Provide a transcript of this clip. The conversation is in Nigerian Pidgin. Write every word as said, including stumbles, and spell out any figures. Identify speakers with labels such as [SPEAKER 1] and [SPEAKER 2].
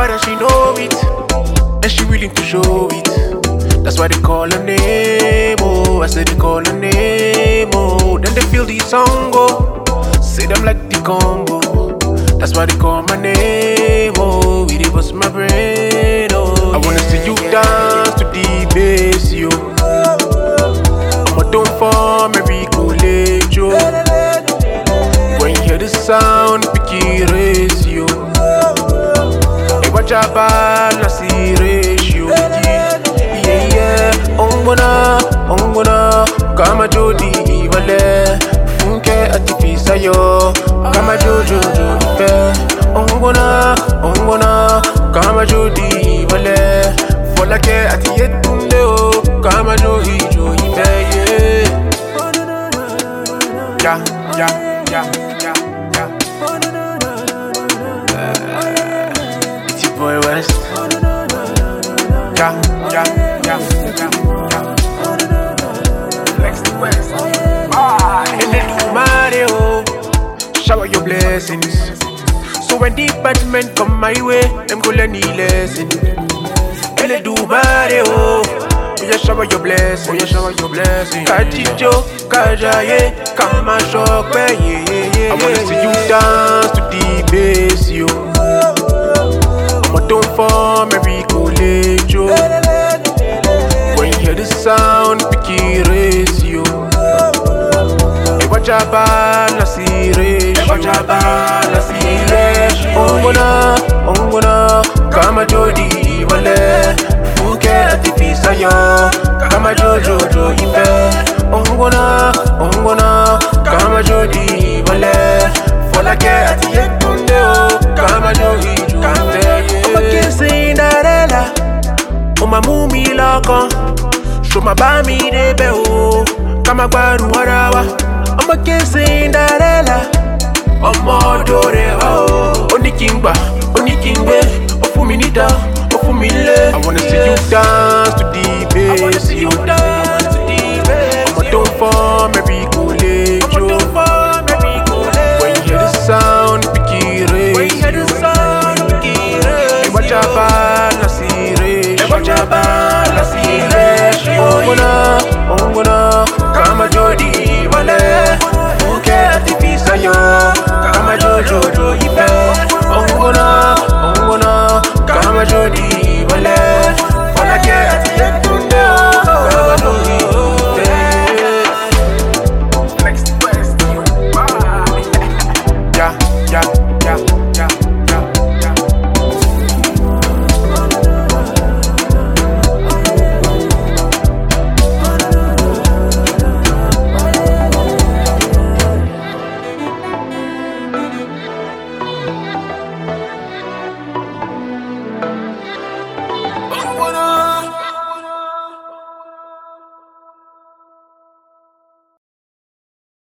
[SPEAKER 1] bad and she know it, and she willing to show it. That's why they call her name, oh. I said they call her name, oh. Then they feel the song, oh. Say them like the combo. That's why they call my name, oh. It was my brain, oh. I wanna see you dance to the bass, yo. I'ma don't for me, go let you. When you hear the sound, pick it ratio. Hey, watch out, bad, I see ratio. Yeah, yeah, ongona, ongona, kama jodi wale, funke atifisa yo, kama jojo fe. Ongona, ongona, kama jodi wale, fola ke atiyetunde o, kama joji joji fe. Yeah, yeah, yeah, yeah, yeah. Uh, it's your boy West. Yeah, yeah, yeah, yeah, yeah. Flex the West. Ah, and then do Mario, shower your blessings. So when the bad men come my way, them go learn the lesson. And then do Mario, oh yeah, shower your blessings, oh yeah, shower your blessings. Kajijo, kajaye, kama shokbe, yeah, yeah, yeah. I wanna see you dance to the bass, yo. I'ma don't for me, go let you. When you hear the sound, pick it ratio. Hey, watch out, bad, I see ratio. Watch out, bad, I see ratio. Ongona, ongona, kama jodi wale, funke atifisa yo, kama jojo jo ife. Ongona, ongona, kama jodi wale, fola ke atiyetunde o, kama joji jo ife. I'ma kiss Cinderella, I'ma move me loco. Show my bami de beo, kama gwaru warawa. I'ma kiss Cinderella, I'ma dore oh. Oni kingba, oni kingbe, ofuminida, ofumile. I wanna see you dance to the bass, I wanna see you dance to the bass. I'ma don't for me, go let you. When you hear the sound, pick it ratio. When you hear the sound, pick it ratio. Hey, watch out,